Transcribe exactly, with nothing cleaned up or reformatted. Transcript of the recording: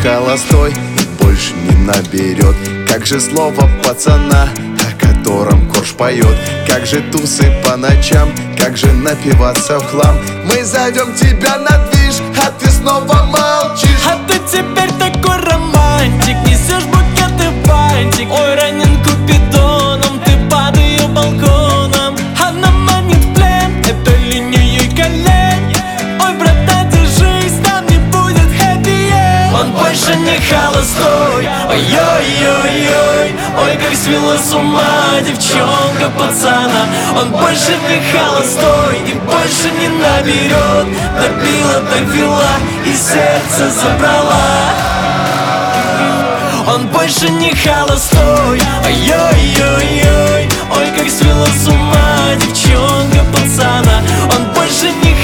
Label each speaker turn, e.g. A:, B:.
A: холостой и больше не наберет. Как же слово пацана, о котором корж поет. Как же тусы по ночам, как же напиваться в хлам. Мы зовем тебя на движ, а ты снова молчишь.
B: А ты теперь такой романтик, несешь букеты бантик. Ой, ранен купидоном, ты под ее балконом. Она манит в плен, это линией колен. Ой, братан, держись, там не будет хэппи-энд. Он больше не холостой, ой-ой-ой-ой. Ой, как свела с ума девчонка пацана. Он больше не холостой и больше не наберет. Добила, довела и сердце забрала. Он больше не холостой, ой-ой-ой-ой. Ой, как свела с ума девчонка пацана. Он больше не